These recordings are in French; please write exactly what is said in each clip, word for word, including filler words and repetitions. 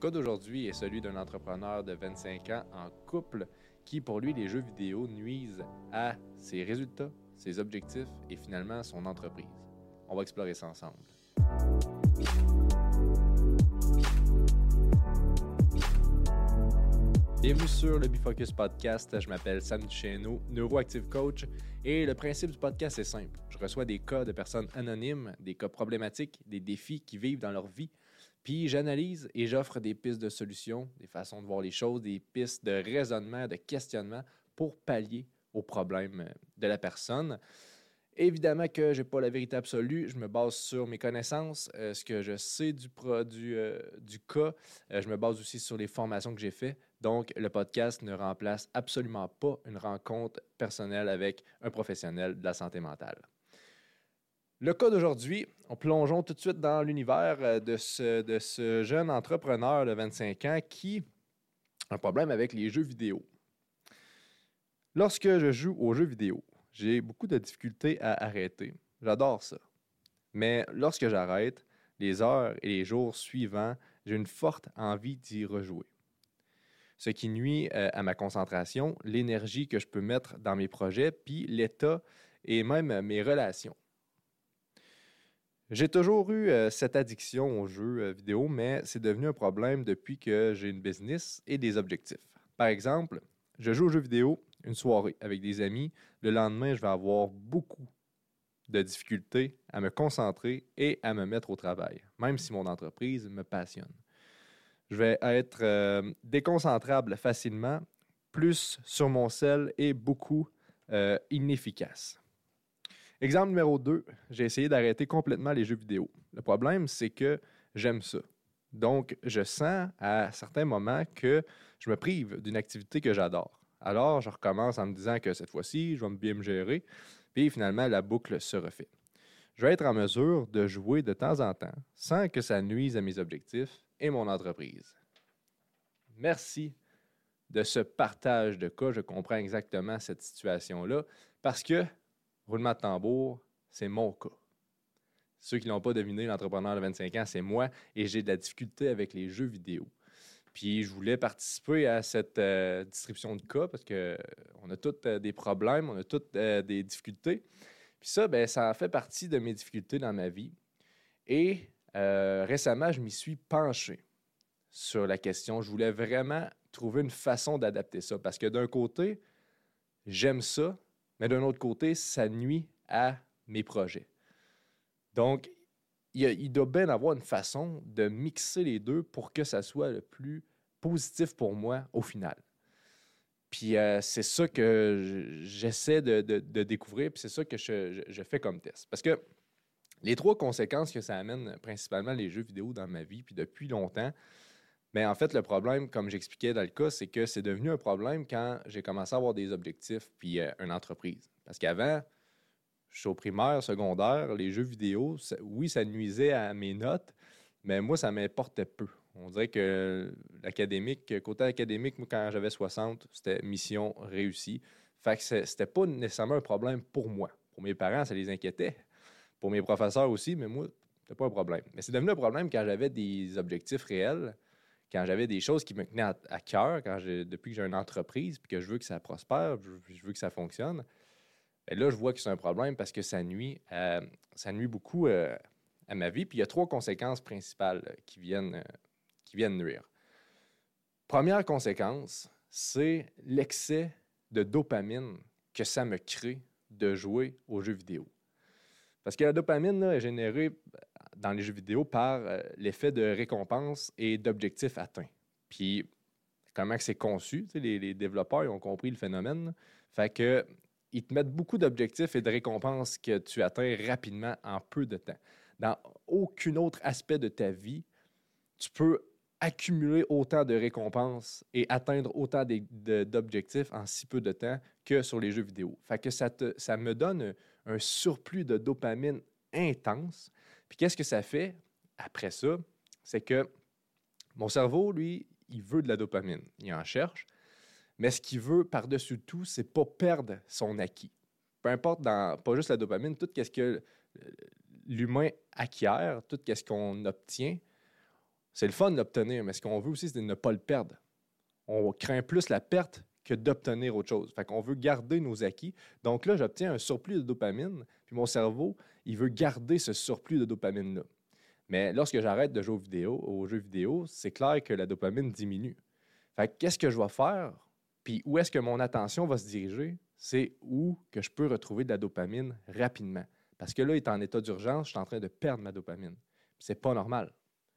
cas d'aujourd'hui est celui d'un entrepreneur de vingt-cinq ans en couple qui, pour lui, les jeux vidéo nuisent à ses résultats, ses objectifs et finalement son entreprise. On va explorer ça ensemble. Bienvenue sur le Bifocus Podcast. Je m'appelle Sam Duchesneau, neuroactive coach, et le principe du podcast est simple. Je reçois des cas de personnes anonymes, des cas problématiques, des défis qui vivent dans leur vie, puis j'analyse et j'offre des pistes de solutions, des façons de voir les choses, des pistes de raisonnement, de questionnement pour pallier aux problèmes de la personne. Évidemment que je n'ai pas la vérité absolue, je me base sur mes connaissances, euh, ce que je sais du, pro, du, euh, du cas. Euh, je me base aussi sur les formations que j'ai faites. Donc, le podcast ne remplace absolument pas une rencontre personnelle avec un professionnel de la santé mentale. Le cas d'aujourd'hui, on plongeons tout de suite dans l'univers de ce, de ce jeune entrepreneur de vingt-cinq ans qui a un problème avec les jeux vidéo. Lorsque je joue aux jeux vidéo, j'ai beaucoup de difficultés à arrêter. J'adore ça. Mais lorsque j'arrête, les heures et les jours suivants, j'ai une forte envie d'y rejouer. Ce qui nuit euh, à ma concentration, l'énergie que je peux mettre dans mes projets, puis l'état et même mes relations. J'ai toujours eu euh, cette addiction aux jeux euh, vidéo, mais c'est devenu un problème depuis que j'ai une business et des objectifs. Par exemple, je joue aux jeux vidéo une soirée avec des amis. Le lendemain, je vais avoir beaucoup de difficultés à me concentrer et à me mettre au travail, même si mon entreprise me passionne. Je vais être euh, déconcentrable facilement, plus sur mon cell et beaucoup euh, inefficace. Exemple numéro deux, j'ai essayé d'arrêter complètement les jeux vidéo. Le problème, c'est que j'aime ça. Donc, je sens à certains moments que je me prive d'une activité que j'adore. Alors, je recommence en me disant que cette fois-ci, je vais bien me gérer, puis finalement, la boucle se refait. Je vais être en mesure de jouer de temps en temps sans que ça nuise à mes objectifs et mon entreprise. Merci de ce partage de cas. Je comprends exactement cette situation-là parce que, roulement de tambour, c'est mon cas. Ceux qui ne l'ont pas deviné, l'entrepreneur de vingt-cinq ans, c'est moi et j'ai de la difficulté avec les jeux vidéo. Puis je voulais participer à cette euh, distribution de cas parce qu'on a tous euh, des problèmes, on a tous euh, des difficultés. Puis ça, ben, ça fait partie de mes difficultés dans ma vie. Et euh, récemment, je m'y suis penché sur la question. Je voulais vraiment trouver une façon d'adapter ça parce que d'un côté, j'aime ça, mais d'un autre côté, ça nuit à mes projets. Donc, il, y a, il doit bien avoir une façon de mixer les deux pour que ça soit le plus positif pour moi au final. Puis euh, c'est ça que j'essaie de, de, de découvrir, puis c'est ça que je, je, je fais comme test. Parce que les trois conséquences que ça amène, principalement les jeux vidéo dans ma vie, puis depuis longtemps, bien en fait, le problème, comme j'expliquais dans le cas, c'est que c'est devenu un problème quand j'ai commencé à avoir des objectifs puis euh, une entreprise. Parce qu'avant, je suis au primaire, secondaire, les jeux vidéo, ça, oui, ça nuisait à mes notes, mais moi, ça m'importait peu. On dirait que l'académique, côté académique, moi, quand j'avais soixante, c'était mission réussie. Fait que c'était pas nécessairement un problème pour moi. Pour mes parents, ça les inquiétait. Pour mes professeurs aussi, mais moi, c'était pas un problème. Mais c'est devenu un problème quand j'avais des objectifs réels, quand j'avais des choses qui me tenaient à, à cœur, quand j'ai, depuis que j'ai une entreprise, puis que je veux que ça prospère, je, je veux que ça fonctionne. Et là, je vois que c'est un problème parce que ça nuit, à, ça nuit beaucoup euh, à ma vie. Puis il y a trois conséquences principales euh, qui, viennent, euh, qui viennent nuire. Première conséquence, c'est l'excès de dopamine que ça me crée de jouer aux jeux vidéo. Parce que la dopamine là, est générée dans les jeux vidéo par euh, l'effet de récompense et d'objectifs atteints. Puis comment que c'est conçu, les, les développeurs ils ont compris le phénomène. Là. Fait que ils te mettent beaucoup d'objectifs et de récompenses que tu atteins rapidement en peu de temps. Dans aucun autre aspect de ta vie, tu peux accumuler autant de récompenses et atteindre autant de, de, d'objectifs en si peu de temps que sur les jeux vidéo. Fait que ça, te, ça me donne un surplus de dopamine intense. Puis qu'est-ce que ça fait après ça? C'est que mon cerveau, lui, il veut de la dopamine. Il en cherche. Mais ce qu'il veut par-dessus tout, c'est pas perdre son acquis. Peu importe, dans, pas juste la dopamine, tout ce que l'humain acquiert, tout ce qu'on obtient, c'est le fun de l'obtenir, mais ce qu'on veut aussi, c'est de ne pas le perdre. On craint plus la perte que d'obtenir autre chose. Fait qu'on veut garder nos acquis. Donc là, j'obtiens un surplus de dopamine, puis mon cerveau, il veut garder ce surplus de dopamine-là. Mais lorsque j'arrête de jouer aux, vidéos, aux jeux vidéo, c'est clair que la dopamine diminue. Fait que qu'est-ce que je vais faire? Puis où est-ce que mon attention va se diriger? C'est où que je peux retrouver de la dopamine rapidement. Parce que là, il est en état d'urgence, je suis en train de perdre ma dopamine. Puis c'est pas normal.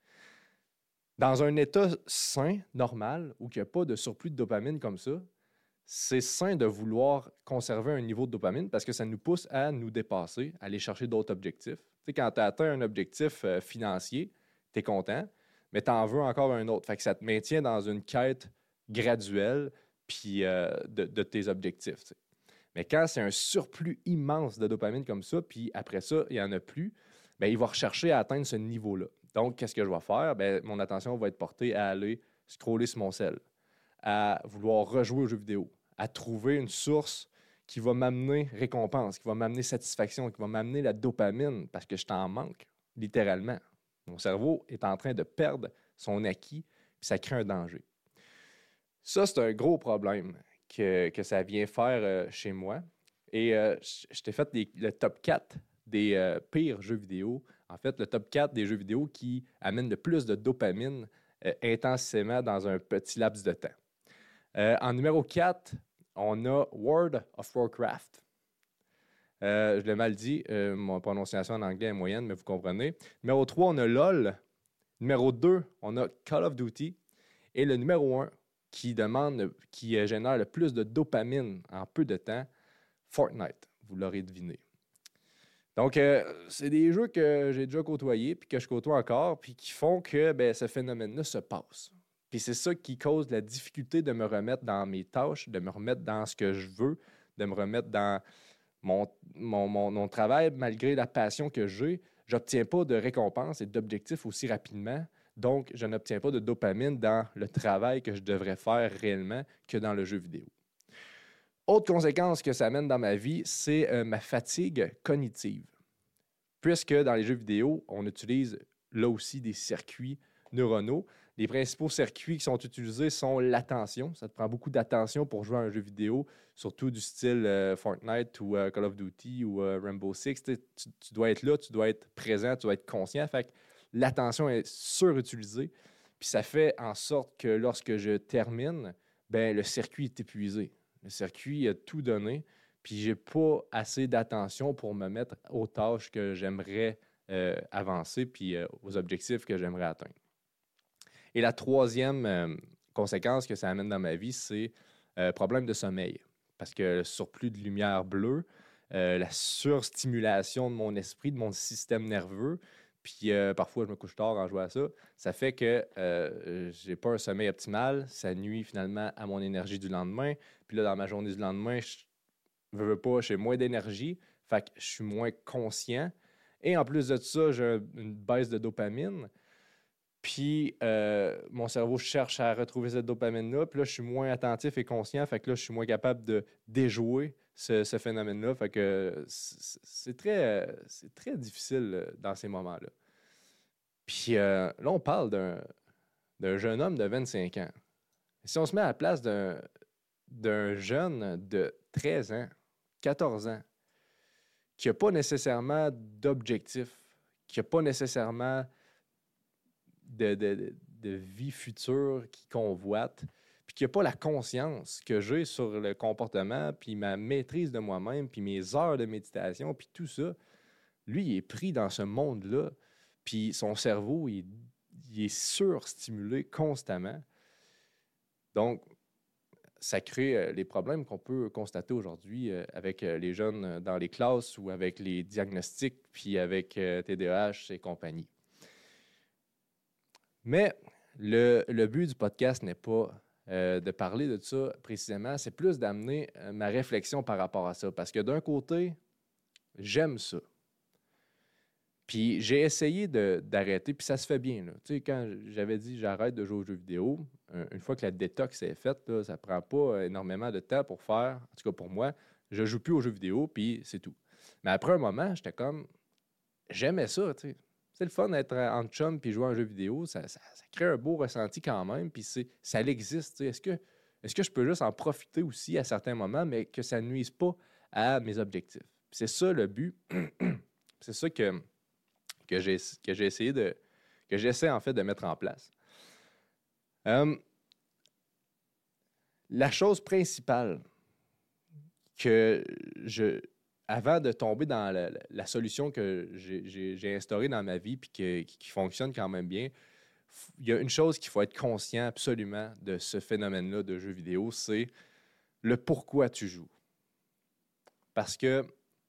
Dans un état sain, normal, où il n'y a pas de surplus de dopamine comme ça, c'est sain de vouloir conserver un niveau de dopamine parce que ça nous pousse à nous dépasser, à aller chercher d'autres objectifs. Tu sais, quand tu as atteint un objectif euh, financier, tu es content, mais tu en veux encore un autre. Fait que ça te maintient dans une quête graduelle puis, euh, de, de tes objectifs. Tu sais. Mais quand c'est un surplus immense de dopamine comme ça, puis après ça, il n'y en a plus, bien, il va rechercher à atteindre ce niveau-là. Donc, qu'est-ce que je vais faire? Bien, mon attention va être portée à aller scroller sur mon cell, à vouloir rejouer aux jeux vidéo, à trouver une source qui va m'amener récompense, qui va m'amener satisfaction, qui va m'amener la dopamine, parce que je t'en manque, littéralement. Mon cerveau est en train de perdre son acquis, puis ça crée un danger. Ça, c'est un gros problème que, que ça vient faire euh, chez moi. Et euh, je t'ai fait des, le top quatre des euh, pires jeux vidéo. En fait, le top quatre des jeux vidéo qui amènent le plus de dopamine euh, intensément dans un petit laps de temps. Euh, en numéro quatre, on a World of Warcraft. Euh, je l'ai mal dit, euh, mon prononciation en anglais est moyenne, mais vous comprenez. Numéro trois, on a LOL. Numéro deux, on a Call of Duty. Et le numéro un, qui demande, qui génère le plus de dopamine en peu de temps, Fortnite. Vous l'aurez deviné. Donc, euh, c'est des jeux que j'ai déjà côtoyés, puis que je côtoie encore, puis qui font que ben, ce phénomène-là se passe. Puis c'est ça qui cause la difficulté de me remettre dans mes tâches, de me remettre dans ce que je veux, de me remettre dans mon, mon, mon, mon travail, malgré la passion que j'ai. Je n'obtiens pas de récompense et d'objectifs aussi rapidement. Donc, je n'obtiens pas de dopamine dans le travail que je devrais faire réellement que dans le jeu vidéo. Autre conséquence que ça amène dans ma vie, c'est euh, ma fatigue cognitive. Puisque dans les jeux vidéo, on utilise là aussi des circuits neuronaux. Les principaux circuits qui sont utilisés sont l'attention. Ça te prend beaucoup d'attention pour jouer à un jeu vidéo, surtout du style euh, Fortnite ou euh, Call of Duty ou euh, Rainbow Six. Tu, tu dois être là, tu dois être présent, tu dois être conscient. Fait que l'attention est surutilisée. Puis ça fait en sorte que lorsque je termine, ben, le circuit est épuisé. Le circuit a tout donné. Puis j'ai pas assez d'attention pour me mettre aux tâches que j'aimerais euh, avancer puis euh, aux objectifs que j'aimerais atteindre. Et la troisième euh, conséquence que ça amène dans ma vie, c'est euh, problème de sommeil. Parce que le surplus de lumière bleue, euh, la surstimulation de mon esprit, de mon système nerveux, puis euh, parfois je me couche tard en jouant à ça, ça fait que euh, j'ai pas un sommeil optimal, ça nuit finalement à mon énergie du lendemain. Puis là, dans ma journée du lendemain, je veux, veux pas, j'ai moins d'énergie, fait que je suis moins conscient. Et en plus de ça, j'ai une baisse de dopamine. Puis, euh, mon cerveau cherche à retrouver cette dopamine-là. Puis là, je suis moins attentif et conscient. Fait que là, je suis moins capable de déjouer ce, ce phénomène-là. Fait que c'est très, c'est très difficile dans ces moments-là. Puis euh, là, on parle d'un, d'un jeune homme de vingt-cinq ans. Si on se met à la place d'un, d'un jeune de treize ans, quatorze ans, qui n'a pas nécessairement d'objectif, qui n'a pas nécessairement De, de, de vie future qui convoite, puis qu'il n'y a pas la conscience que j'ai sur le comportement, puis ma maîtrise de moi-même, puis mes heures de méditation, puis tout ça, lui, il est pris dans ce monde-là, puis son cerveau, il, il est surstimulé constamment. Donc, ça crée les problèmes qu'on peut constater aujourd'hui avec les jeunes dans les classes ou avec les diagnostics, puis avec T D A H et compagnie. Mais le, le but du podcast n'est pas euh, de parler de ça précisément, c'est plus d'amener euh, ma réflexion par rapport à ça. Parce que d'un côté, j'aime ça. Puis j'ai essayé de, d'arrêter, puis ça se fait bien. Là. Tu sais, quand j'avais dit j'arrête de jouer aux jeux vidéo, une fois que la détox est faite, là, ça ne prend pas énormément de temps pour faire, en tout cas pour moi, je ne joue plus aux jeux vidéo, puis c'est tout. Mais après un moment, j'étais comme, j'aimais ça, tu sais. c'est le fun d'être en chum puis jouer à un jeu vidéo. Ça, ça, ça crée un beau ressenti quand même. Puis c'est, ça existe. Est-ce que, est-ce que je peux juste en profiter aussi à certains moments, mais que ça ne nuise pas à mes objectifs? Puis c'est ça le but. C'est ça que, que, j'ai, que j'ai essayé de. que j'essaie en fait de mettre en place. Euh, la chose principale que je. Avant de tomber dans la, la solution que j'ai, j'ai, j'ai instaurée dans ma vie puis que, qui, qui fonctionne quand même bien, il y a une chose qu'il faut être conscient absolument de ce phénomène-là de jeux vidéo, c'est le pourquoi tu joues. Parce que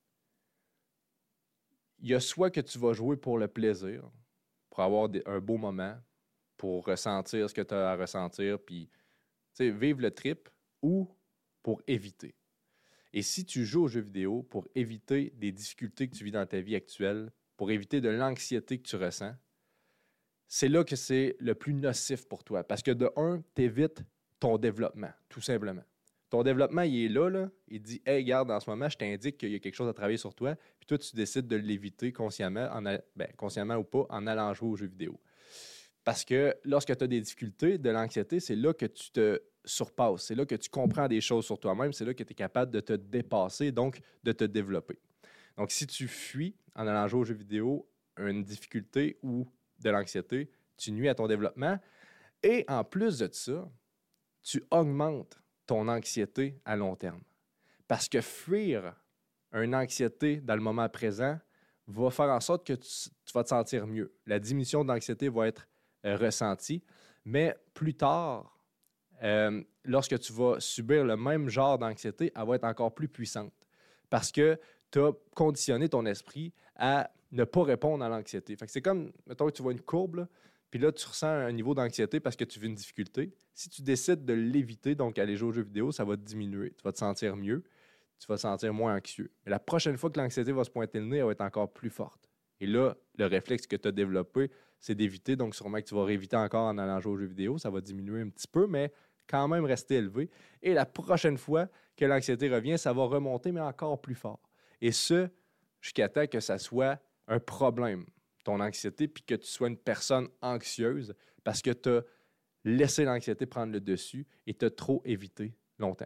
il y a soit que tu vas jouer pour le plaisir, pour avoir des, un beau moment, pour ressentir ce que tu as à ressentir, puis vivre le trip, ou pour éviter. Et si tu joues aux jeux vidéo pour éviter des difficultés que tu vis dans ta vie actuelle, pour éviter de l'anxiété que tu ressens, c'est là que c'est le plus nocif pour toi. Parce que de un, tu évites ton développement, tout simplement. Ton développement, il est là, là. Il dit « Hey, regarde, en ce moment, je t'indique qu'il y a quelque chose à travailler sur toi. » Puis toi, tu décides de l'éviter consciemment, en a... ben, consciemment ou pas, en allant jouer aux jeux vidéo. Parce que lorsque tu as des difficultés, de l'anxiété, c'est là que tu te surpasses. C'est là que tu comprends des choses sur toi-même. C'est là que tu es capable de te dépasser, donc de te développer. Donc, si tu fuis en allant jouer aux jeux vidéo une difficulté ou de l'anxiété, tu nuis à ton développement. Et en plus de ça, tu augmentes ton anxiété à long terme. Parce que fuir une anxiété dans le moment présent va faire en sorte que tu, tu vas te sentir mieux. La diminution d'anxiété va être euh, ressentie, mais plus tard, euh, lorsque tu vas subir le même genre d'anxiété, elle va être encore plus puissante. Parce que tu as conditionné ton esprit à ne pas répondre à l'anxiété. Fait que c'est comme, mettons que tu vois une courbe, là, puis là, tu ressens un niveau d'anxiété parce que tu vis une difficulté. Si tu décides de l'éviter, donc aller jouer aux jeux vidéo, ça va te diminuer. Tu vas te sentir mieux, tu vas te sentir moins anxieux. Mais la prochaine fois que l'anxiété va se pointer le nez, elle va être encore plus forte. Et là, le réflexe que tu as développé, c'est d'éviter. Donc, sûrement que tu vas rééviter encore en allant jouer aux jeux vidéo. Ça va diminuer un petit peu, mais quand même rester élevé. Et la prochaine fois que l'anxiété revient, ça va remonter, mais encore plus fort. Et ce, jusqu'à temps que ça soit un problème, ton anxiété, puis que tu sois une personne anxieuse parce que tu as laissé l'anxiété prendre le dessus et tu as trop évité longtemps.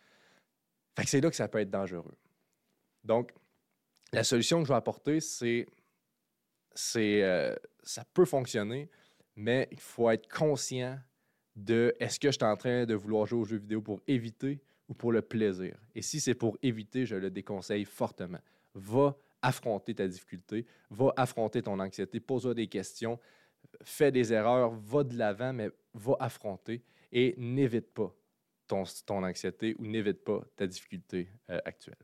Fait que c'est là que ça peut être dangereux. Donc, la solution que je vais apporter, c'est, c'est euh, ça peut fonctionner, mais il faut être conscient de est-ce que je suis en train de vouloir jouer aux jeux vidéo pour éviter ou pour le plaisir. Et si c'est pour éviter, je le déconseille fortement. Va affronter ta difficulté, va affronter ton anxiété, pose-toi des questions, fais des erreurs, va de l'avant, mais va affronter et n'évite pas ton, ton anxiété ou n'évite pas ta difficulté euh, actuelle.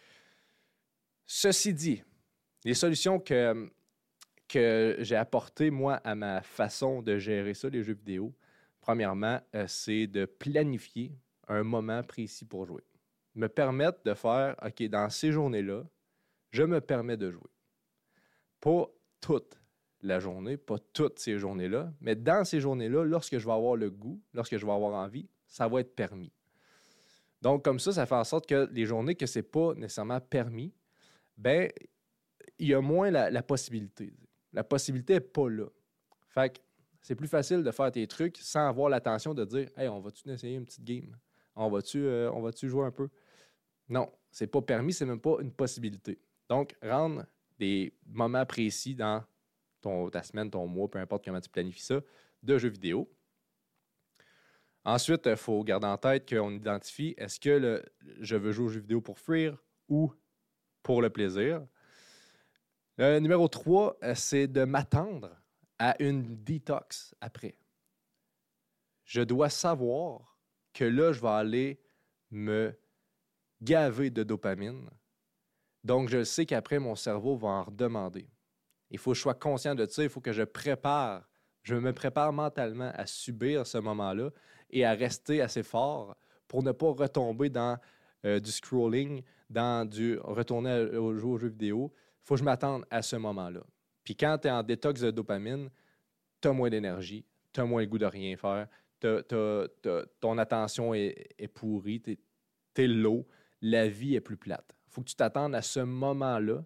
Ceci dit, les solutions que, que j'ai apportées, moi, à ma façon de gérer ça, les jeux vidéo, premièrement, euh, c'est de planifier un moment précis pour jouer. Me permettre de faire, OK, dans ces journées-là, je me permets de jouer. Pas toute la journée, pas toutes ces journées-là, mais dans ces journées-là, lorsque je vais avoir le goût, lorsque je vais avoir envie, ça va être permis. Donc, comme ça, ça fait en sorte que les journées que ce n'est pas nécessairement permis, bien, il y a moins la, la possibilité. La possibilité n'est pas là. Fait que c'est plus facile de faire tes trucs sans avoir l'attention de dire « Hey, on va-tu essayer une petite game? On va-tu, euh, on va-tu jouer un peu? » Non, c'est pas permis, c'est même pas une possibilité. Donc, rendre des moments précis dans ton, ta semaine, ton mois, peu importe comment tu planifies ça, de jeux vidéo. Ensuite, il faut garder en tête qu'on identifie est-ce que le, je veux jouer aux jeux vidéo pour fuir ou pour le plaisir. Le numéro trois, c'est de m'attendre à une détox après. Je dois savoir que là, je vais aller me gaver de dopamine. Donc, je sais qu'après, mon cerveau va en redemander. Il faut que je sois conscient de ça. Il faut que je prépare, je me prépare mentalement à subir ce moment-là et à rester assez fort pour ne pas retomber dans euh, du scrolling, dans du retourner à, au, jouer aux jeux vidéo. Il faut que je m'attende à ce moment-là. Puis quand tu es en détox de dopamine, tu as moins d'énergie, tu as moins le goût de rien faire, t'as, t'as, t'as, ton attention est, est pourrie, tu es low, la vie est plus plate. Il faut que tu t'attendes à ce moment-là,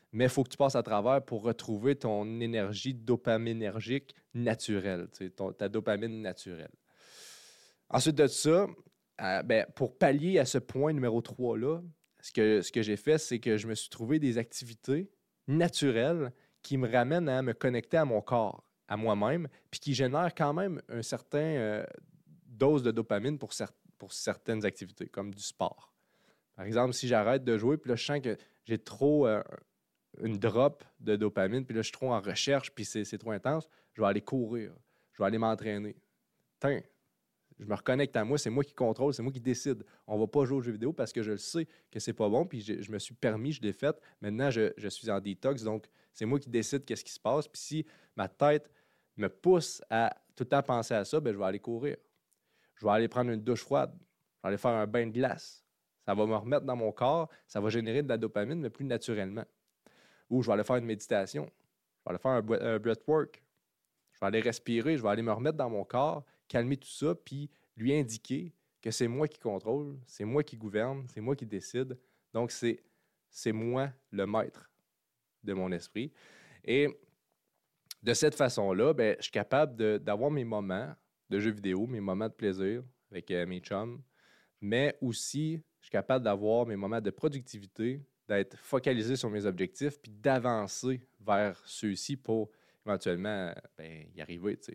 mais il faut que tu passes à travers pour retrouver ton énergie dopaminergique naturelle, tu sais, ton- ta dopamine naturelle. Ensuite de ça, euh, ben, pour pallier à ce point numéro trois-là, ce que, ce que j'ai fait, c'est que je me suis trouvé des activités naturelles qui me ramènent à me connecter à mon corps, à moi-même, puis qui génèrent quand même un certain euh, dose de dopamine pour, cer- pour certaines activités, comme du sport. Par exemple, si j'arrête de jouer, puis là, je sens que j'ai trop euh, une drop de dopamine, puis là, je suis trop en recherche, puis c'est, c'est trop intense, je vais aller courir, je vais aller m'entraîner. Tiens, je me reconnecte à moi, c'est moi qui contrôle, c'est moi qui décide. On ne va pas jouer aux jeux vidéo parce que je le sais que c'est pas bon, puis je, je me suis permis, je l'ai fait. Maintenant, je, je suis en détox, donc c'est moi qui décide qu'est-ce qui se passe. Puis si ma tête me pousse à tout le temps penser à ça, ben, je vais aller courir. Je vais aller prendre une douche froide. Je vais aller faire un bain de glace. Ça va me remettre dans mon corps, ça va générer de la dopamine, mais plus naturellement. Ou je vais aller faire une méditation. Je vais aller faire un, bre- un breathwork. Je vais aller respirer, je vais aller me remettre dans mon corps, calmer tout ça, puis lui indiquer que c'est moi qui contrôle, c'est moi qui gouverne, c'est moi qui décide. Donc, c'est, c'est moi le maître de mon esprit. Et de cette façon-là, ben, je suis capable de- d'avoir mes moments de jeux vidéo, mes moments de plaisir avec euh, mes chums, mais aussi, je suis capable d'avoir mes moments de productivité, d'être focalisé sur mes objectifs, puis d'avancer vers ceux-ci pour éventuellement ben, y arriver. Tu sais.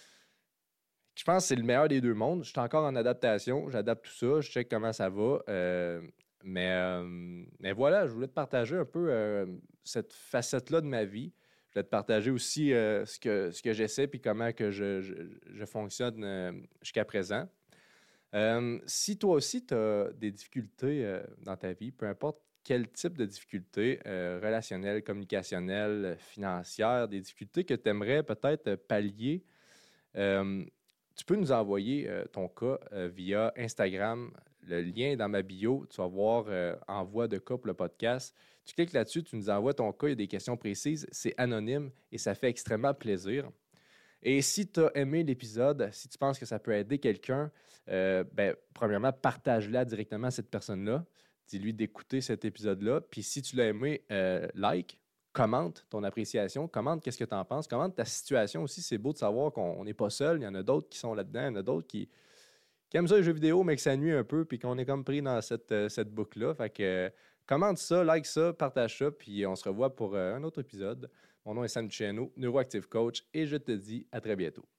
Je pense que c'est le meilleur des deux mondes. Je suis encore en adaptation, j'adapte tout ça, je check comment ça va. euh, mais, euh, mais voilà, je voulais te partager un peu euh, cette facette-là de ma vie. Je voulais te partager aussi euh, ce que, ce que j'essaie puis comment que je, je, je fonctionne euh, jusqu'à présent. Euh, si toi aussi, tu as des difficultés euh, dans ta vie, peu importe quel type de difficultés, euh, relationnelles, communicationnelles, financières, des difficultés que tu aimerais peut-être pallier, euh, tu peux nous envoyer euh, ton cas euh, via Instagram. Le lien est dans ma bio. Tu vas voir euh, Envoi de cas pour le podcast. Tu cliques là-dessus, tu nous envoies ton cas. Il y a des questions précises. C'est anonyme et ça fait extrêmement plaisir. Et si tu as aimé l'épisode, si tu penses que ça peut aider quelqu'un, euh, ben, premièrement, partage-la directement à cette personne-là. Dis-lui d'écouter cet épisode-là. Puis si tu l'as aimé, euh, like, commente ton appréciation, commente qu'est-ce que tu en penses, commente ta situation aussi. C'est beau de savoir qu'on n'est pas seul. Il y en a d'autres qui sont là-dedans, il y en a d'autres qui, qui aiment ça les jeux vidéo, mais que ça nuit un peu, puis qu'on est comme pris dans cette, euh, cette boucle-là. Fait que euh, commente ça, like ça, partage ça, puis on se revoit pour euh, un autre épisode. Mon nom est Sam Duchesneau, Neuroactive Coach, et je te dis à très bientôt.